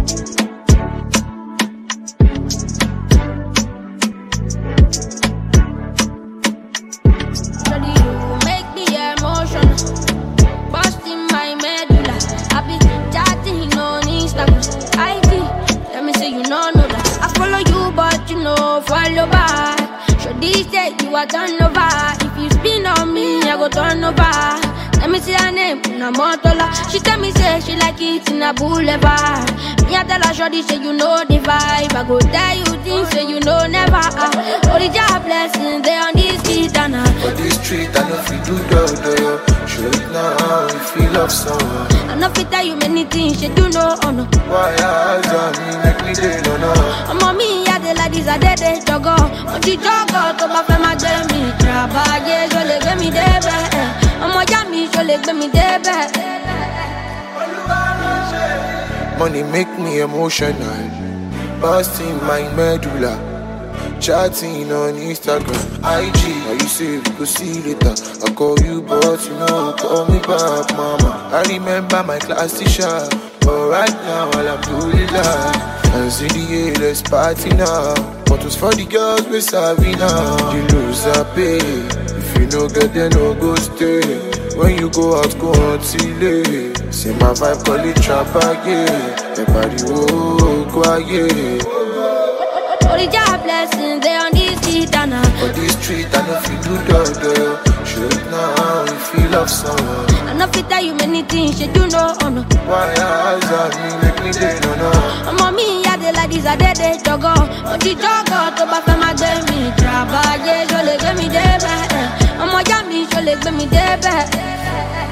Follow back. Show these days you are turn over. If you spin on me, I go turn over. Let me see her name, Una Motola. She tell me say she like it in a boulevard. Me I tell her shorty say you know the vibe. I go tell you things say you know never. Only job blessings they on this street and for this street I know if you do do. Show it now if you love someone. I know fit tell you many things you do know oh no. Why eyes on me make me day no no. Mommy I dey like this I dey jogo. Oji jogo to ba fe ma gbe mi. Trabaye jo le gbe mi debe. Omo ja mi jo le gbe mi debe. Money make me emotional. Busting my medulla. Chatting on Instagram, IG. Now you say we go see later. I call you but you know call me back, mama. I remember my class teacher, but right now all I'm doing is and see the let's party now. Bottles for the girls we savvy now. The loser pay. If you no get then no go stay. When you go out go on till late. See my vibe call it trap again. Everybody oh quiet. Only job blessings they on this street and for this street I know if you do do. Show it now if you love someone. I know fit tell you many things you do know oh no. Why eyes on me make me day no no. Mommy I dey like this I dey jogo. Oji jogo to ba fe ma gbe mi. Trabaye jo le gbe mi debe. Omo ja mi jo le gbe mi debe.